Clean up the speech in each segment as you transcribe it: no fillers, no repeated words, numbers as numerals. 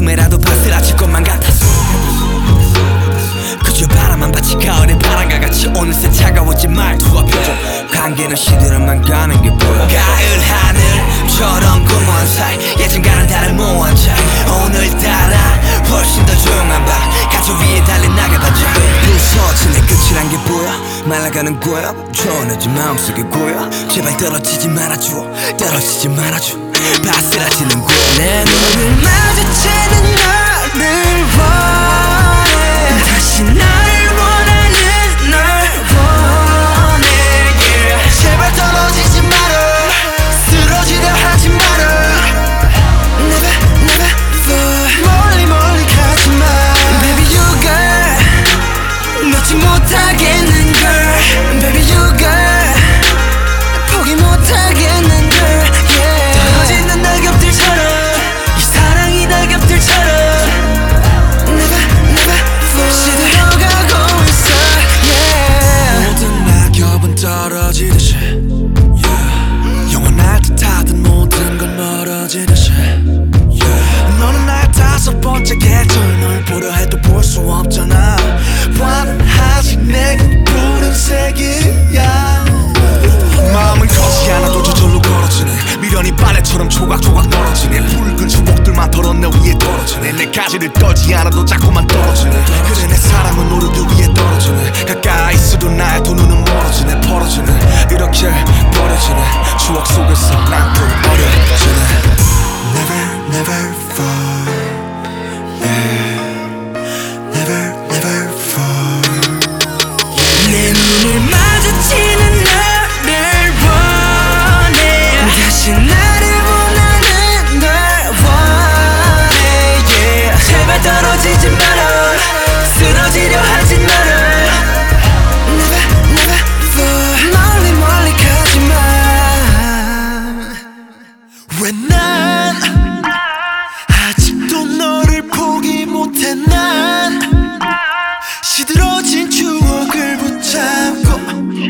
웃음에라도 바스라질 것만 같았어. 그저 바라만 받치 가을의 바람과 같이 어느새 차가워진 말투와 표정. 관계는 시들어만 가는 게 보여. 가을 하늘처럼 공허한 사이 예전과는 다른 모호한 차이. 오늘따라 훨씬 더 조용한 밤 가족 위에 달린 낙엽 반짝. 부서지는 끝이란 게 보여. 말라가는 거야 초원해진 마음속에 고여. 제발 떨어지지 말아줘 떨어지지 말아줘. 바스라지는 거야. 내 눈을 마주치는 너를 원해. 다시 나를 원하는 널 원해. yeah. 제발 떨어지지 마라 쓰러지려 하지 마라. Never never fall. 멀리 멀리 가지마. Baby you girl 놓지 못하겠는 girl. Baby you girl 포기 못하겠는 girl. yeah. 떨어지는 낙엽들처럼 이 사랑이 낙엽들처럼 Never never fall. 시들어가고 있어. yeah. 모든 낙엽은 떨어지듯이 yeah. 영원할 듯하던 모든 건 멀어지듯이 yeah. 너는 나의 다섯 번째 계절. 널 보려 해도 볼 수 없잖아. 환하지 내겐 푸른색이야. 마음은 커지 않아도 저절로 걸어지네. 미련이 빨래처럼 조각조각 떨어지네. 붉은 추억들만 덜어 내 위에 떨어지네. 내 가지를 떨지 않아도 자꾸만 떨어지네. 그래 내 사랑은 오르드 위에 떨어지네. 가까이 있어도 나의 두 눈은 멀어지네. 벌어지네 이렇게 버려지네. 추억 속에서 난 또 어려지네. Never never fall. yeah. Never never fall. 내 눈을 마주치는 너를 원해. 다시 나를 원하는 널 원해. yeah. 제발 떨어지지 마라 쓰러지려 하지 마라. Never never fall. 멀리 멀리 가지마. 왜 난 아직도 너를 포기 못해. 난 시들어진 추억을 붙잡고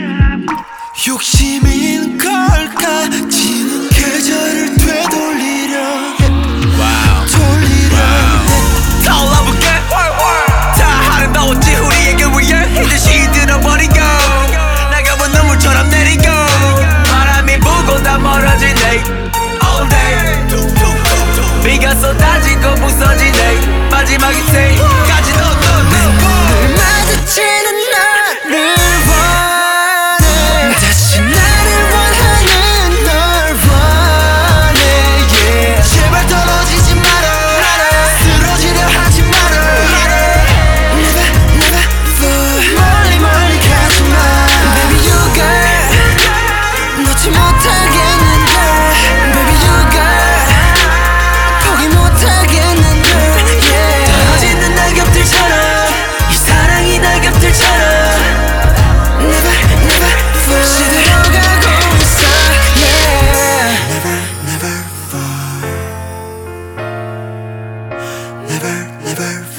욕심인 걸까. 지는 계절을 되돌리려 해. 돌리려 해. 타올라볼게 다 아름다웠지 우리에게 위해 이제 시들어버리고 나가본 눈물처럼 내리고 바람이 불고 다 멀어지네. All day 비가 쏟아지고 부서지네. 마지막 인생까지 눈을 마주치는 너를 원해. 다시 나를 원하는 널 원해. yeah. 제발 떨어지지 마라 쓰러지려 하지 마라. Never never fall. 멀리 멀리 가지마. Baby you girl 놓지 못하겠는 girl. Baby you girl 포기 못하겠는 girl. yeah. 떨어지는 낙엽들처럼 이 사랑이 낙엽들처럼 Never never fall. 시들어가고 있어. yeah. Never never fall. Never never